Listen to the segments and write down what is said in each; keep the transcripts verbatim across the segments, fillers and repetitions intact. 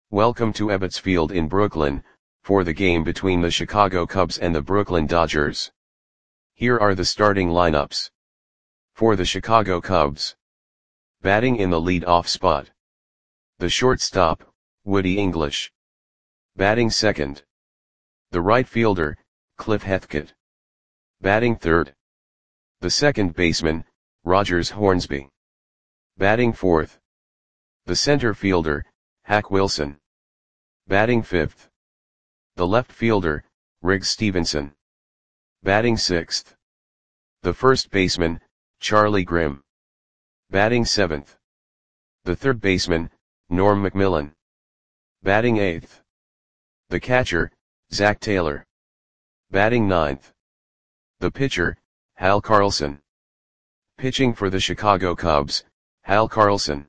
Welcome to Ebbets Field in Brooklyn, for the game between the Chicago Cubs and the Brooklyn Dodgers. Here are the starting lineups. For the Chicago Cubs. Batting in the lead-off spot. The shortstop, Woody English. Batting second. The right fielder, Cliff Hethkett. Batting third. The second baseman, Rogers Hornsby. Batting fourth. The center fielder, Hack Wilson. Batting fifth. The left fielder, Riggs Stephenson. Batting sixth. The first baseman, Charlie Grimm. Batting seventh. The third baseman, Norm McMillan. Batting eighth. The catcher, Zach Taylor. Batting ninth. The pitcher, Hal Carlson. Pitching for the Chicago Cubs, Hal Carlson.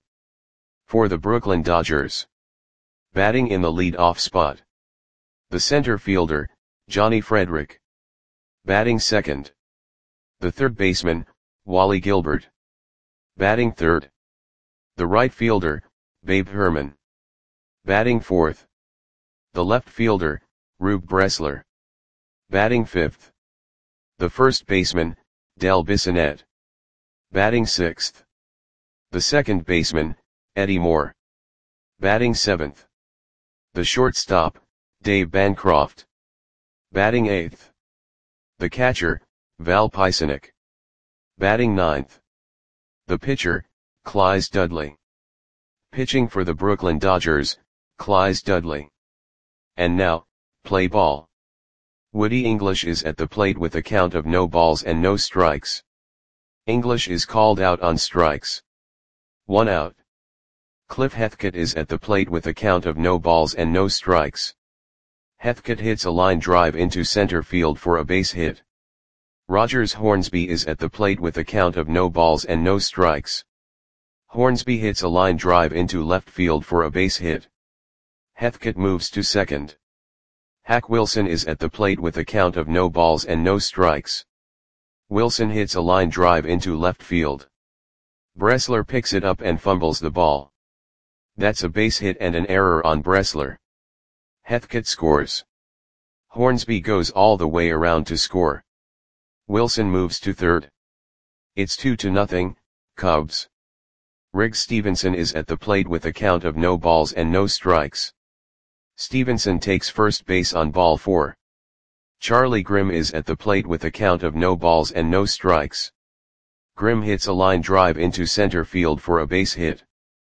For the Brooklyn Dodgers. Batting in the lead-off spot. The center fielder, Johnny Frederick. Batting second. The third baseman, Wally Gilbert. Batting third. The right fielder, Babe Herman. Batting fourth. The left fielder, Rube Bressler. Batting fifth. The first baseman, Del Bissonette. Batting sixth. The second baseman, Eddie Moore. Batting seventh. The shortstop, Dave Bancroft. Batting eighth. The catcher, Val Pysanek. Batting ninth. The pitcher, Clyde Dudley. Pitching for the Brooklyn Dodgers, Clyde Dudley. And now, play ball. Woody English is at the plate with a count of no balls and no strikes. English is called out on strikes. One out. Cliff Hethkett is at the plate with a count of no balls and no strikes. Hethkett hits a line drive into center field for a base hit. Rogers Hornsby is at the plate with a count of no balls and no strikes. Hornsby hits a line drive into left field for a base hit. Hethkett moves to second. Hack Wilson is at the plate with a count of no balls and no strikes. Wilson hits a line drive into left field. Bressler picks it up and fumbles the ball. That's a base hit and an error on Bressler. Hethkett scores. Hornsby goes all the way around to score. Wilson moves to third. It's two to nothing, Cubs. Riggs Stephenson is at the plate with a count of no balls and no strikes. Stephenson takes first base on ball four. Charlie Grimm is at the plate with a count of no balls and no strikes. Grimm hits a line drive into center field for a base hit.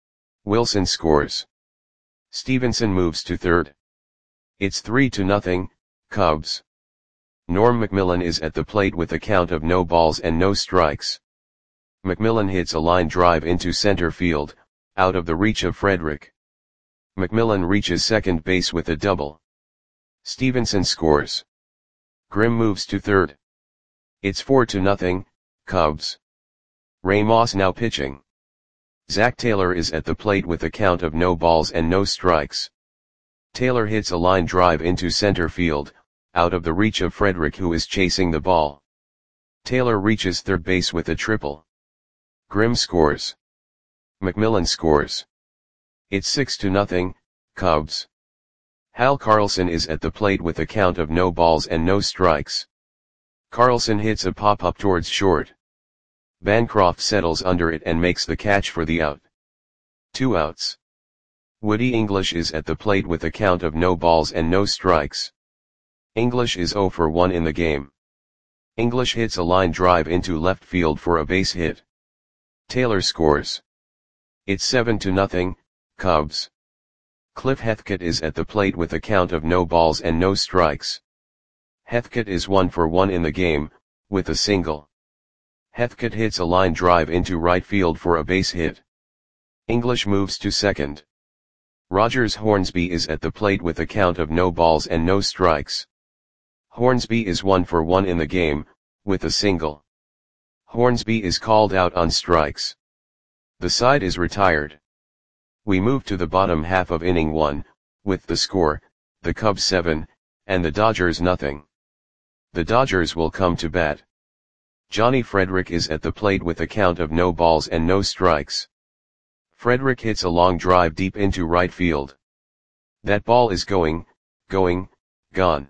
Wilson scores. Stephenson moves to third. It's three to nothing, Cubs. Norm McMillan is at the plate with a count of no balls and no strikes. McMillan hits a line drive into center field, out of the reach of Frederick. McMillan reaches second base with a double. Stephenson scores. Grimm moves to third. It's four to nothing, Cubs. Ray Moss now pitching. Zach Taylor is at the plate with a count of no balls and no strikes. Taylor hits a line drive into center field, out of the reach of Frederick who is chasing the ball. Taylor reaches third base with a triple. Grimm scores. McMillan scores. It's six to nothing, Cubs. Hal Carlson is at the plate with a count of no balls and no strikes. Carlson hits a pop-up towards short. Bancroft settles under it and makes the catch for the out. Two outs. Woody English is at the plate with a count of no balls and no strikes. English is zero for one in the game. English hits a line drive into left field for a base hit. Taylor scores. It's seven to nothing, Cubs. Cliff Hethkett is at the plate with a count of no balls and no strikes. Hethkett is one for one in the game, with a single. Hethkett hits a line drive into right field for a base hit. English moves to second. Rogers Hornsby is at the plate with a count of no balls and no strikes. Hornsby is one for one in the game, with a single. Hornsby is called out on strikes. The side is retired. We move to the bottom half of inning one, with the score, the Cubs seven, and the Dodgers nothing. The Dodgers will come to bat. Johnny Frederick is at the plate with a count of no balls and no strikes. Frederick hits a long drive deep into right field. That ball is going, going, gone.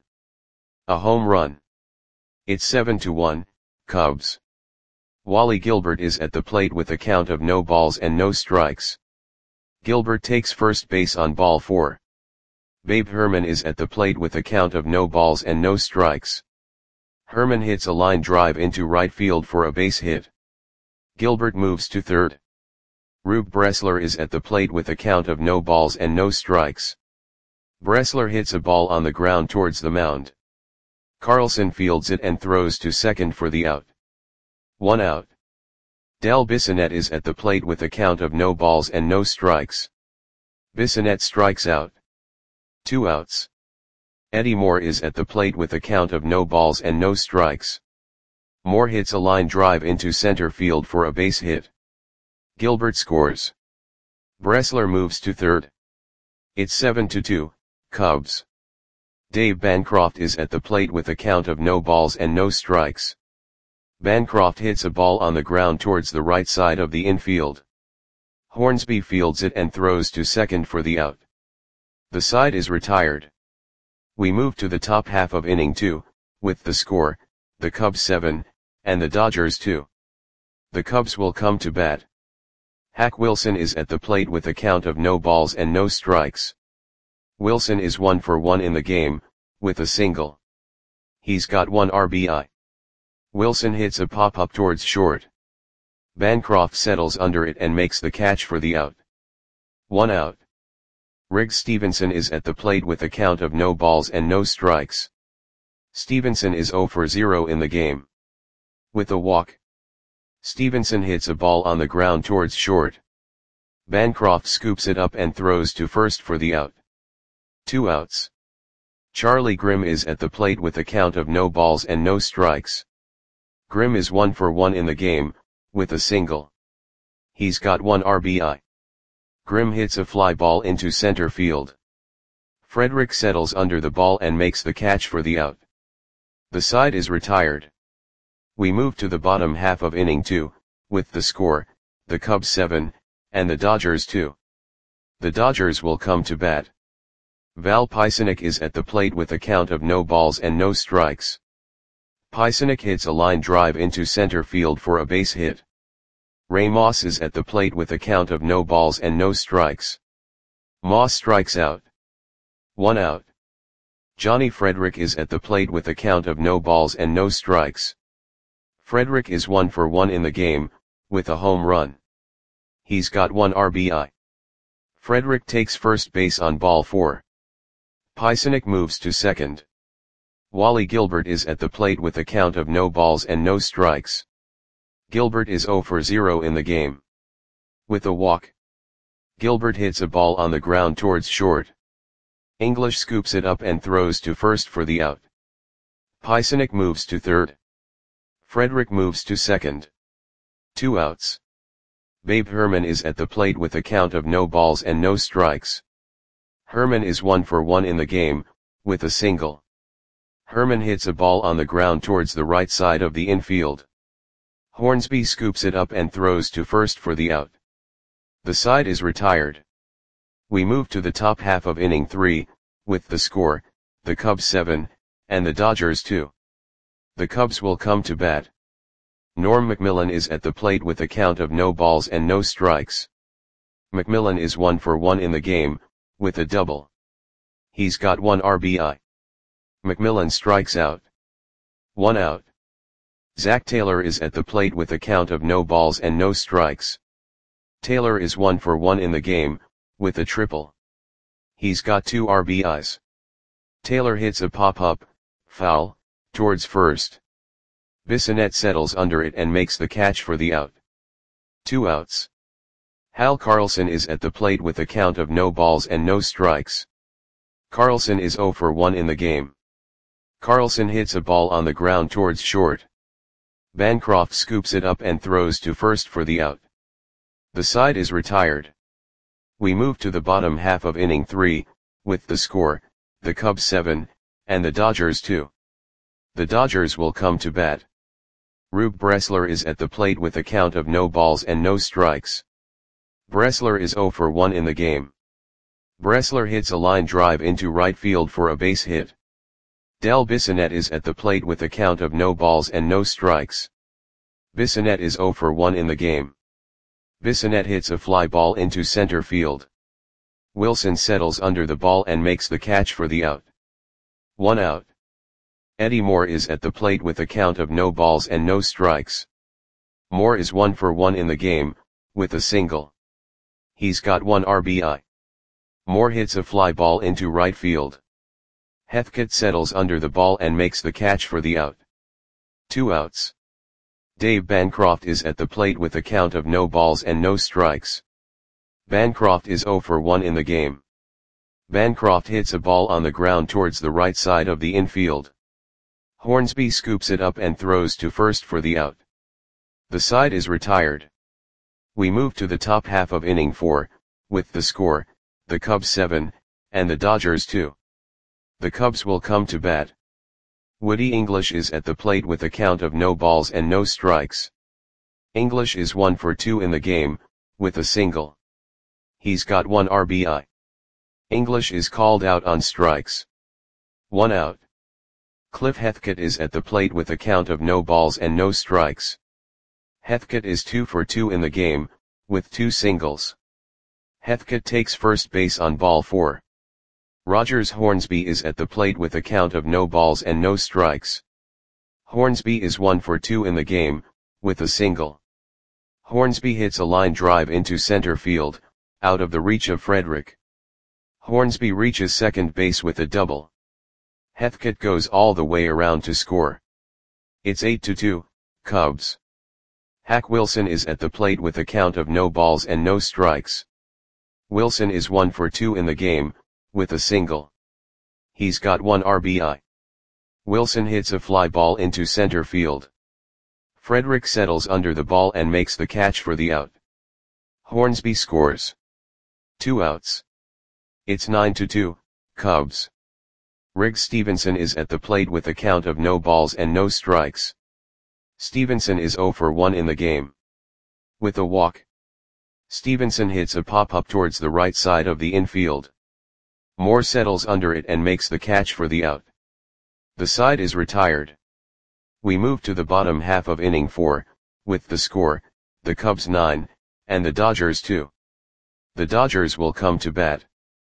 A home run. It's seven to one, Cubs. Wally Gilbert is at the plate with a count of no balls and no strikes. Gilbert takes first base on ball four. Babe Herman is at the plate with a count of no balls and no strikes. Herman hits a line drive into right field for a base hit. Gilbert moves to third. Rube Bressler is at the plate with a count of no balls and no strikes. Bressler hits a ball on the ground towards the mound. Carlson fields it and throws to second for the out. One out. Del Bissonette is at the plate with a count of no balls and no strikes. Bissonette strikes out. Two outs. Eddie Moore is at the plate with a count of no balls and no strikes. Moore hits a line drive into center field for a base hit. Gilbert scores. Bressler moves to third. It's seven to two, Cubs. Dave Bancroft is at the plate with a count of no balls and no strikes. Bancroft hits a ball on the ground towards the right side of the infield. Hornsby fields it and throws to second for the out. The side is retired. We move to the top half of inning two, with the score, the Cubs seven, and the Dodgers two. The Cubs will come to bat. Hack Wilson is at the plate with a count of no balls and no strikes. Wilson is one for one in the game, with a single. He's got one R B I. Wilson hits a pop-up towards short. Bancroft settles under it and makes the catch for the out. One out. Riggs Stevenson is at the plate with a count of no balls and no strikes. Stevenson is zero for zero in the game. With a walk. Stevenson hits a ball on the ground towards short. Bancroft scoops it up and throws to first for the out. Two outs. Charlie Grimm is at the plate with a count of no balls and no strikes. Grimm is one for one in the game, with a single. He's got one R B I. Grimm hits a fly ball into center field. Frederick settles under the ball and makes the catch for the out. The side is retired. We move to the bottom half of inning two, with the score, the Cubs seven, and the Dodgers two. The Dodgers will come to bat. Val Pisanic is at the plate with a count of no balls and no strikes. Pisanic hits a line drive into center field for a base hit. Ray Moss is at the plate with a count of no balls and no strikes. Moss strikes out. One out. Johnny Frederick is at the plate with a count of no balls and no strikes. Frederick is one for one in the game, with a home run. He's got one R B I. Frederick takes first base on ball four. Pisanic moves to second. Wally Gilbert is at the plate with a count of no balls and no strikes. Gilbert is zero for zero in the game. With a walk. Gilbert hits a ball on the ground towards short. English scoops it up and throws to first for the out. Pisanic moves to third. Frederick moves to second. Two outs. Babe Herman is at the plate with a count of no balls and no strikes. Herman is one for one in the game, with a single. Herman hits a ball on the ground towards the right side of the infield. Hornsby scoops it up and throws to first for the out. The side is retired. We move to the top half of inning three, with the score, the Cubs seven, and the Dodgers two. The Cubs will come to bat. Norm McMillan is at the plate with a count of no balls and no strikes. McMillan is one for one in the game, with a double. He's got one R B I. McMillan strikes out. One out. Zach Taylor is at the plate with a count of no balls and no strikes. Taylor is one for one in the game, with a triple. He's got two R B Is. Taylor hits a pop-up, foul, towards first. Bissonette settles under it and makes the catch for the out. Two outs. Hal Carlson is at the plate with a count of no balls and no strikes. Carlson is zero for one in the game. Carlson hits a ball on the ground towards short. Bancroft scoops it up and throws to first for the out. The side is retired. We move to the bottom half of inning three, with the score, the Cubs seven, and the Dodgers two. The Dodgers will come to bat. Rube Bressler is at the plate with a count of no balls and no strikes. Bressler is zero for one in the game. Bressler hits a line drive into right field for a base hit. Del Bissonette is at the plate with a count of no balls and no strikes. Bissonette is zero for one in the game. Bissonette hits a fly ball into center field. Wilson settles under the ball and makes the catch for the out. One out. Eddie Moore is at the plate with a count of no balls and no strikes. Moore is one for one in the game, with a single. He's got one R B I. Moore hits a fly ball into right field. Heathcote settles under the ball and makes the catch for the out. Two outs. Dave Bancroft is at the plate with a count of no balls and no strikes. Bancroft is zero for one in the game. Bancroft hits a ball on the ground towards the right side of the infield. Hornsby scoops it up and throws to first for the out. The side is retired. We move to the top half of inning four, with the score, the Cubs seven, and the Dodgers two. The Cubs will come to bat. Woody English is at the plate with a count of no balls and no strikes. English is one for two in the game, with a single. He's got one R B I. English is called out on strikes. One out. Cliff Heathcote is at the plate with a count of no balls and no strikes. Heathcote is two for two in the game, with two singles. Heathcote takes first base on ball four. Rogers Hornsby is at the plate with a count of no balls and no strikes. Hornsby is one for two in the game, with a single. Hornsby hits a line drive into center field, out of the reach of Frederick. Hornsby reaches second base with a double. Heathcote goes all the way around to score. It's eight to two, Cubs. Hack Wilson is at the plate with a count of no balls and no strikes. Wilson is one for two in the game, with a single. He's got one R B I. Wilson hits a fly ball into center field. Frederick settles under the ball and makes the catch for the out. Hornsby scores. Two outs. It's nine to two, Cubs. Riggs Stevenson is at the plate with a count of no balls and no strikes. Stevenson is zero for one in the game. With a walk. Stevenson hits a pop-up towards the right side of the infield. Moore settles under it and makes the catch for the out. The side is retired. We move to the bottom half of inning four, with the score, the Cubs nine, and the Dodgers two. The Dodgers will come to bat.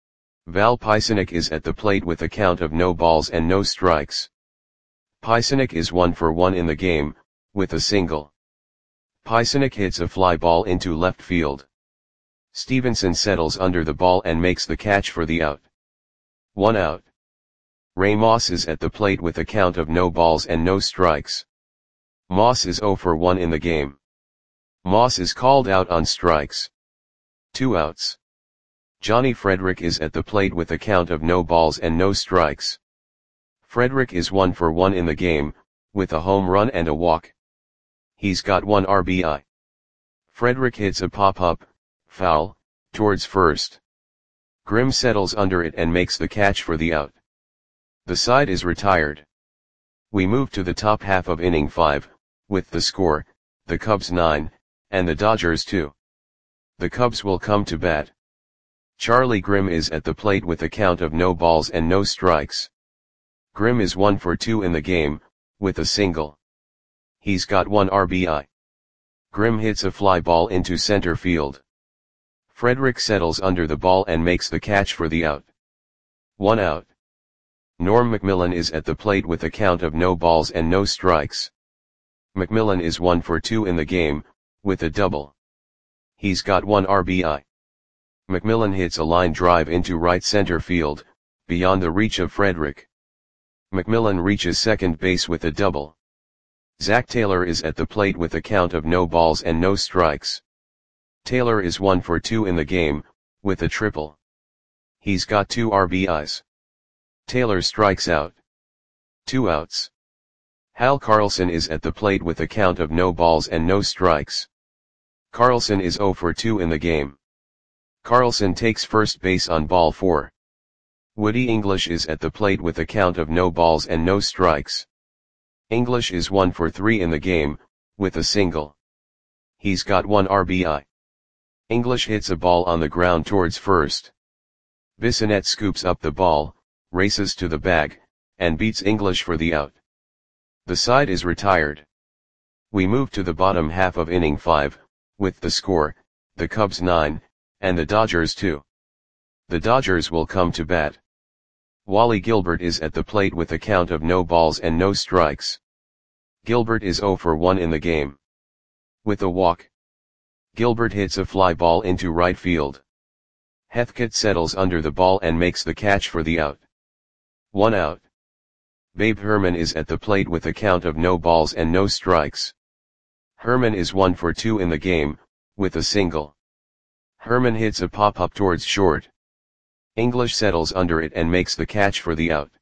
Val Pisanic is at the plate with a count of no balls and no strikes. Pisanic is one for one in the game, with a single. Pisanic hits a fly ball into left field. Stevenson settles under the ball and makes the catch for the out. One out. Ray Moss is at the plate with a count of no balls and no strikes. Moss is zero for one in the game. Moss is called out on strikes. Two outs. Johnny Frederick is at the plate with a count of no balls and no strikes. Frederick is one for one in the game, with a home run and a walk. He's got one R B I. Frederick hits a pop-up, foul, towards first. Grimm settles under it and makes the catch for the out. The side is retired. We move to the top half of inning five, with the score, the Cubs nine, and the Dodgers two. The Cubs will come to bat. Charlie Grimm is at the plate with a count of no balls and no strikes. Grimm is one for two in the game, with a single. He's got one R B I. Grimm hits a fly ball into center field. Frederick settles under the ball and makes the catch for the out. One out. Norm McMillan is at the plate with a count of no balls and no strikes. McMillan is one for two in the game, with a double. He's got one R B I. McMillan hits a line drive into right center field, beyond the reach of Frederick. McMillan reaches second base with a double. Zach Taylor is at the plate with a count of no balls and no strikes. Taylor is one for two in the game, with a triple. He's got two R B Is. Taylor strikes out. Two outs. Hal Carlson is at the plate with a count of no balls and no strikes. Carlson is zero for two in the game. Carlson takes first base on ball four. Woody English is at the plate with a count of no balls and no strikes. English is one for three in the game, with a single. He's got one R B I. English hits a ball on the ground towards first. Bissonette scoops up the ball, races to the bag, and beats English for the out. The side is retired. We move to the bottom half of inning five, with the score, the Cubs nine, and the Dodgers two. The Dodgers will come to bat. Wally Gilbert is at the plate with a count of no balls and no strikes. Gilbert is oh for one in the game. With a walk, Gilbert hits a fly ball into right field. Heathcote settles under the ball and makes the catch for the out. One out. Babe Herman is at the plate with a count of no balls and no strikes. Herman is one for two in the game, with a single. Herman hits a pop-up towards short. English settles under it and makes the catch for the out.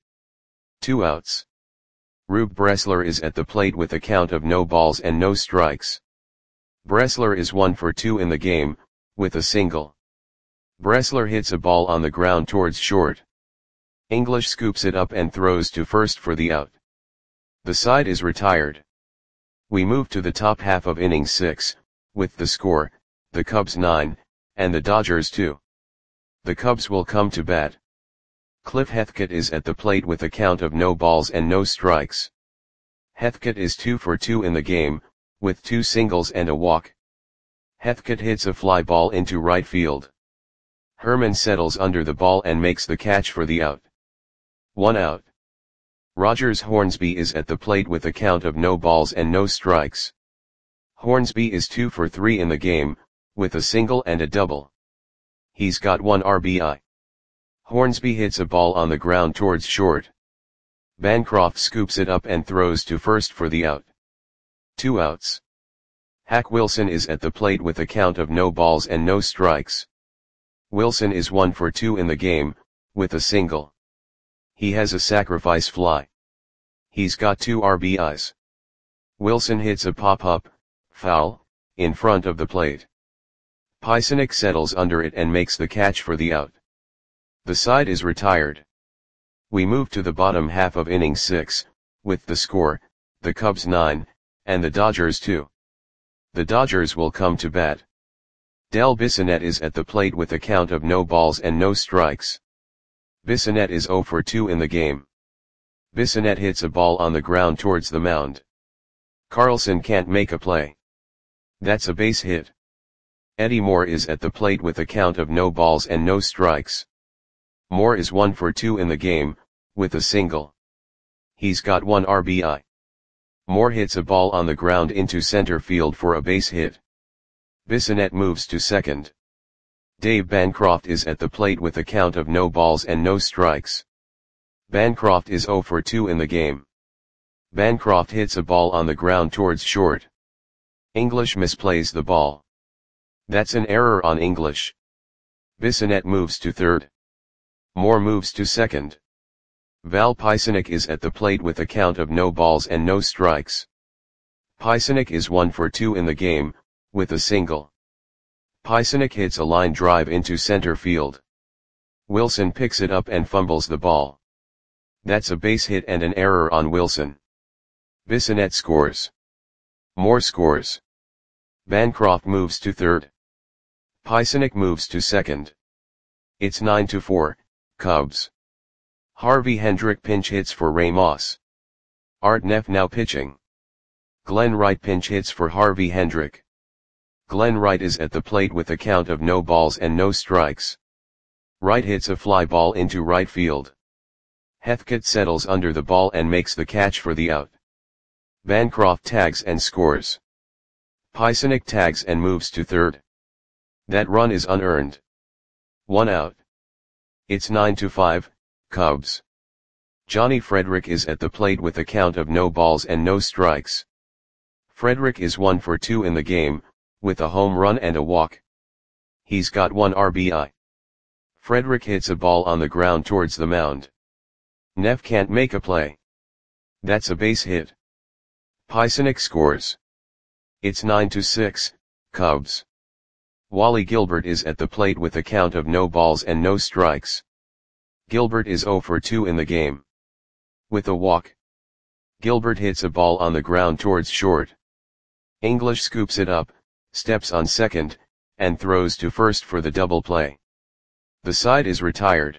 Two outs. Rube Bressler is at the plate with a count of no balls and no strikes. Bressler is one for two in the game, with a single. Bressler hits a ball on the ground towards short. English scoops it up and throws to first for the out. The side is retired. We move to the top half of inning six, with the score, the Cubs nine, and the Dodgers two. The Cubs will come to bat. Cliff Heathcote is at the plate with a count of no balls and no strikes. Heathcote is two for two in the game, with two singles and a walk. Heathcote hits a fly ball into right field. Herman settles under the ball and makes the catch for the out. One out. Rogers Hornsby is at the plate with a count of no balls and no strikes. Hornsby is two for three in the game, with a single and a double. He's got one R B I. Hornsby hits a ball on the ground towards short. Bancroft scoops it up and throws to first for the out. Two outs. Hack Wilson is at the plate with a count of no balls and no strikes. Wilson is one for two in the game, with a single. He has a sacrifice fly. He's got two R B Is. Wilson hits a pop-up, foul, in front of the plate. Pysynek settles under it and makes the catch for the out. The side is retired. We move to the bottom half of inning six, with the score, the Cubs nine, and the Dodgers two. The Dodgers will come to bat. Del Bissonette is at the plate with a count of no balls and no strikes. Bissonette is oh for two in the game. Bissonette hits a ball on the ground towards the mound. Carlson can't make a play. That's a base hit. Eddie Moore is at the plate with a count of no balls and no strikes. Moore is one for two in the game, with a single. He's got one R B I. Moore hits a ball on the ground into center field for a base hit. Bissonette moves to second. Dave Bancroft is at the plate with a count of no balls and no strikes. Bancroft is oh for two in the game. Bancroft hits a ball on the ground towards short. English misplays the ball. That's an error on English. Bissonette moves to third. Moore moves to second. Val Pysynek is at the plate with a count of no balls and no strikes. Pysynek is one for two in the game, with a single. Pysynek hits a line drive into center field. Wilson picks it up and fumbles the ball. That's a base hit and an error on Wilson. Bissonette scores. Moore scores. Bancroft moves to third. Pysynek moves to second. It's nine to four, Cubs. Harvey Hendrick pinch hits for Ray Moss. Art Neff now pitching. Glenn Wright pinch hits for Harvey Hendrick. Glenn Wright is at the plate with a count of no balls and no strikes. Wright hits a fly ball into right field. Heathcote settles under the ball and makes the catch for the out. Bancroft tags and scores. Pysynek tags and moves to third. That run is unearned. One out. It's nine to five, Cubs. Johnny Frederick is at the plate with a count of no balls and no strikes. Frederick is one for two in the game, with a home run and a walk. He's got one R B I. Frederick hits a ball on the ground towards the mound. Neff can't make a play. That's a base hit. Pysynek scores. It's nine to six, Cubs. Wally Gilbert is at the plate with a count of no balls and no strikes. Gilbert is oh for two in the game. With a walk, Gilbert hits a ball on the ground towards short. English scoops it up, steps on second, and throws to first for the double play. The side is retired.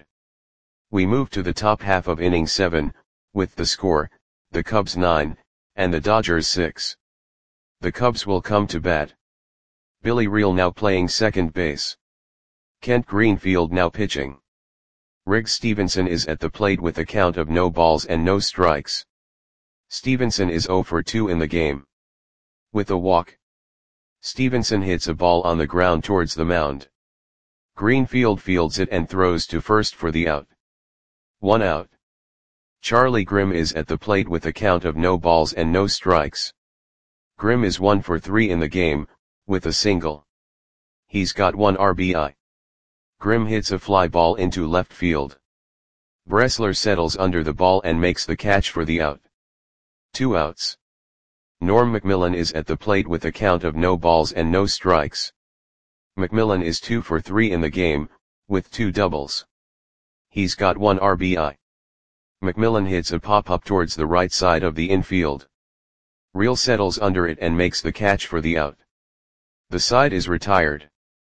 We move to the top half of inning seven, with the score, the Cubs nine, and the Dodgers six. The Cubs will come to bat. Billy Reel now playing second base. Kent Greenfield now pitching. Riggs Stevenson is at the plate with a count of no balls and no strikes. Stevenson is oh for two in the game. With a walk. Stevenson hits a ball on the ground towards the mound. Greenfield fields it and throws to first for the out. One out. Charlie Grimm is at the plate with a count of no balls and no strikes. Grimm is one for three in the game, with a single. He's got one R B I. Grimm hits a fly ball into left field. Bressler settles under the ball and makes the catch for the out. Two outs. Norm McMillan is at the plate with a count of no balls and no strikes. McMillan is two for three in the game, with two doubles. He's got one R B I. McMillan hits a pop-up towards the right side of the infield. Reel settles under it and makes the catch for the out. The side is retired.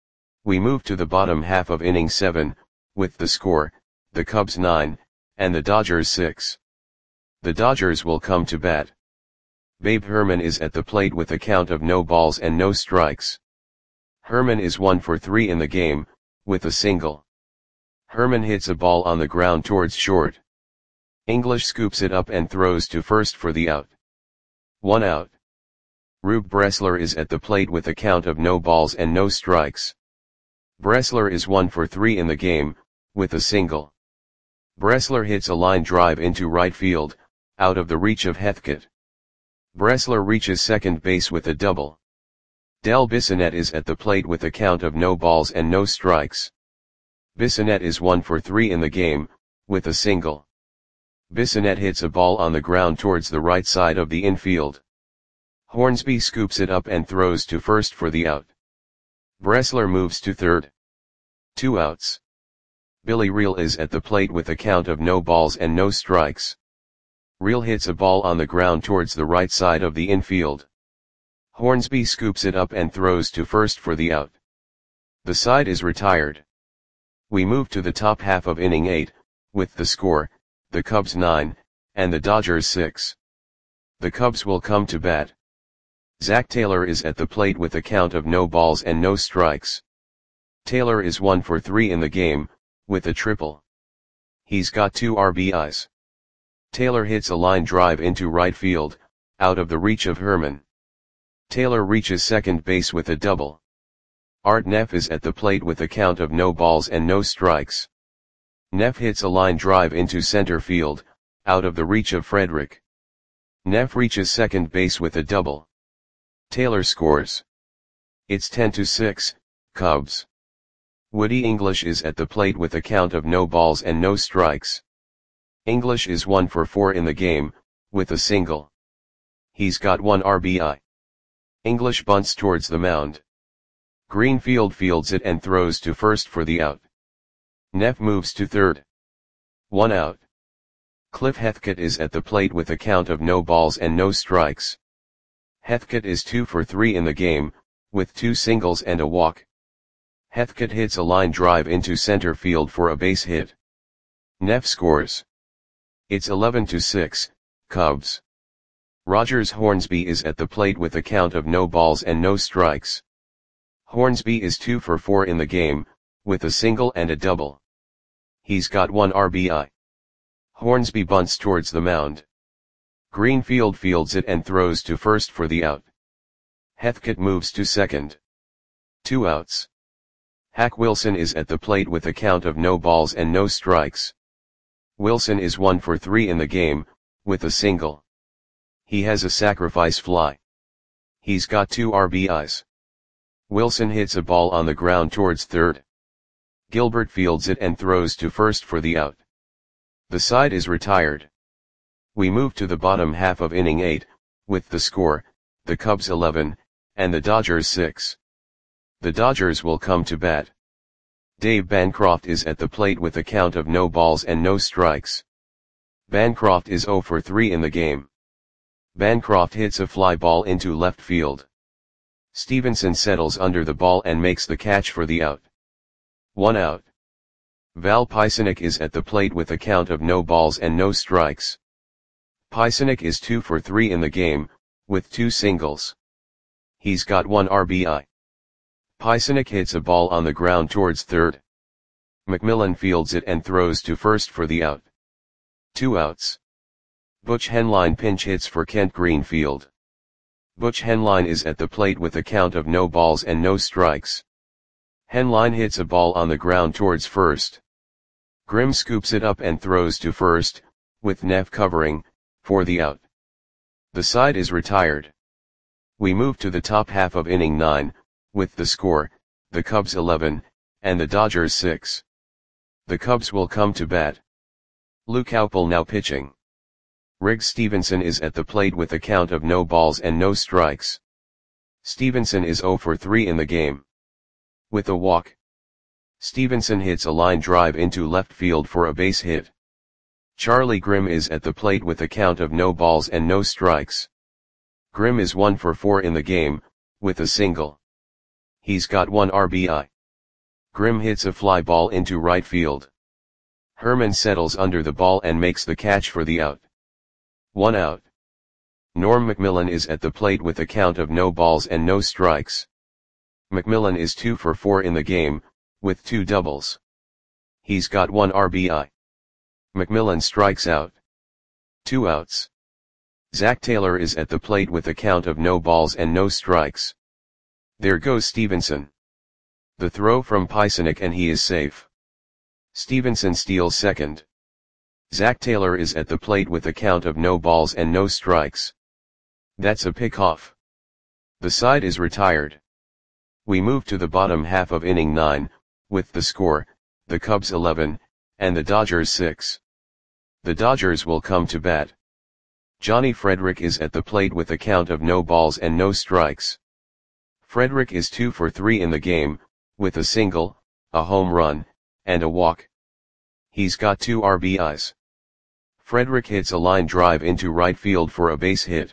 We move to the bottom half of inning seven, with the score, the Cubs nine, and the Dodgers six. The Dodgers will come to bat. Babe Herman is at the plate with a count of no balls and no strikes. Herman is one for three in the game, with a single. Herman hits a ball on the ground towards short. English scoops it up and throws to first for the out. One out. Rube Bressler is at the plate with a count of no balls and no strikes. Bressler is one for three in the game, with a single. Bressler hits a line drive into right field, out of the reach of Heathcote. Bressler reaches second base with a double. Del Bissonette is at the plate with a count of no balls and no strikes. Bissonette is one for three in the game, with a single. Bissonette hits a ball on the ground towards the right side of the infield. Hornsby scoops it up and throws to first for the out. Bressler moves to third. Two outs. Billy Reel is at the plate with a count of no balls and no strikes. Reel hits a ball on the ground towards the right side of the infield. Hornsby scoops it up and throws to first for the out. The side is retired. We move to the top half of inning eight, with the score, the Cubs nine, and the Dodgers six. The Cubs will come to bat. Zach Taylor is at the plate with a count of no balls and no strikes. Taylor is one for three in the game, with a triple. He's got two R B Is. Taylor hits a line drive into right field, out of the reach of Herman. Taylor reaches second base with a double. Art Neff is at the plate with a count of no balls and no strikes. Neff hits a line drive into center field, out of the reach of Frederick. Neff reaches second base with a double. Taylor scores. It's ten to six, Cubs. Woody English is at the plate with a count of no balls and no strikes. English is one for four in the game, with a single. He's got one R B I. English bunts towards the mound. Greenfield fields it and throws to first for the out. Neff moves to third. One out. Cliff Heathcote is at the plate with a count of no balls and no strikes. Heathcote is two for three in the game, with two singles and a walk. Heathcote hits a line drive into center field for a base hit. Neff scores. It's eleven to six, Cubs. Rogers Hornsby is at the plate with a count of no balls and no strikes. Hornsby is two for four in the game, with a single and a double. He's got one R B I. Hornsby bunts towards the mound. Greenfield fields it and throws to first for the out. Heathcote moves to second. Two outs. Hack Wilson is at the plate with a count of no balls and no strikes. Wilson is one for three in the game, with a single. He has a sacrifice fly. He's got two R B Is. Wilson hits a ball on the ground towards third. Gilbert fields it and throws to first for the out. The side is retired. We move to the bottom half of inning eight, with the score, the Cubs eleven, and the Dodgers six. The Dodgers will come to bat. Dave Bancroft is at the plate with a count of no balls and no strikes. Bancroft is oh for three in the game. Bancroft hits a fly ball into left field. Stevenson settles under the ball and makes the catch for the out. One out. Val Pisanic is at the plate with a count of no balls and no strikes. Pisanic is two for three in the game, with two singles. He's got one R B I. Pisanic hits a ball on the ground towards third. McMillan fields it and throws to first for the out. Two outs. Butch Henline pinch hits for Kent Greenfield. Butch Henline is at the plate with a count of no balls and no strikes. Henline hits a ball on the ground towards first. Grimm scoops it up and throws to first, with Neff covering, for the out. The side is retired. We move to the top half of inning nine, with the score, the Cubs eleven, and the Dodgers six. The Cubs will come to bat. Luke Haupel now pitching. Riggs Stevenson is at the plate with a count of no balls and no strikes. Stevenson is zero for three in the game. With a walk. Stevenson hits a line drive into left field for a base hit. Charlie Grimm is at the plate with a count of no balls and no strikes. Grimm is one for four in the game, with a single. He's got one R B I. Grimm hits a fly ball into right field. Herman settles under the ball and makes the catch for the out. One out. Norm McMillan is at the plate with a count of no balls and no strikes. McMillan is two for four in the game, with two doubles. He's got one R B I. McMillan strikes out. Two outs. Zach Taylor is at the plate with a count of no balls and no strikes. There goes Stevenson. The throw from Pisanic and he is safe. Stevenson steals second. Zach Taylor is at the plate with a count of no balls and no strikes. That's a pickoff. The side is retired. We move to the bottom half of inning nine, with the score, the Cubs eleven, and the Dodgers six. The Dodgers will come to bat. Johnny Frederick is at the plate with a count of no balls and no strikes. Frederick is two for three in the game, with a single, a home run, and a walk. He's got two R B Is. Frederick hits a line drive into right field for a base hit.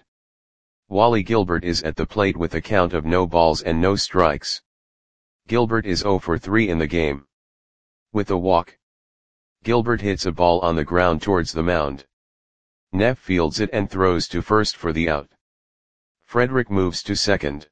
Wally Gilbert is at the plate with a count of no balls and no strikes. Gilbert is zero for three in the game. With a walk. Gilbert hits a ball on the ground towards the mound. Neff fields it and throws to first for the out. Frederick moves to second.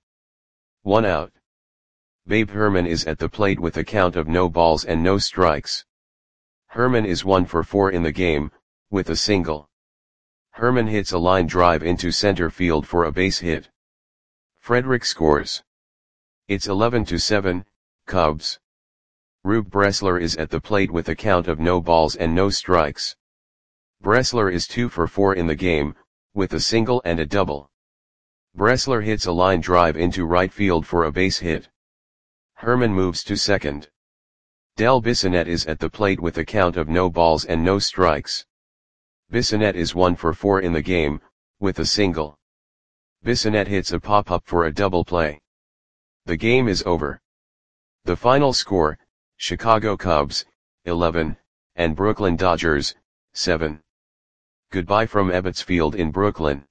One out. Babe Herman is at the plate with a count of no balls and no strikes. Herman is one for four in the game, with a single. Herman hits a line drive into center field for a base hit. Frederick scores. It's eleven to seven, Cubs. Rube Bressler is at the plate with a count of no balls and no strikes. Bressler is two for four in the game, with a single and a double. Bressler hits a line drive into right field for a base hit. Herman moves to second. Del Bissonette is at the plate with a count of no balls and no strikes. Bissonette is one for four in the game, with a single. Bissonette hits a pop-up for a double play. The game is over. The final score, Chicago Cubs, eleven, and Brooklyn Dodgers, seven. Goodbye from Ebbets Field in Brooklyn.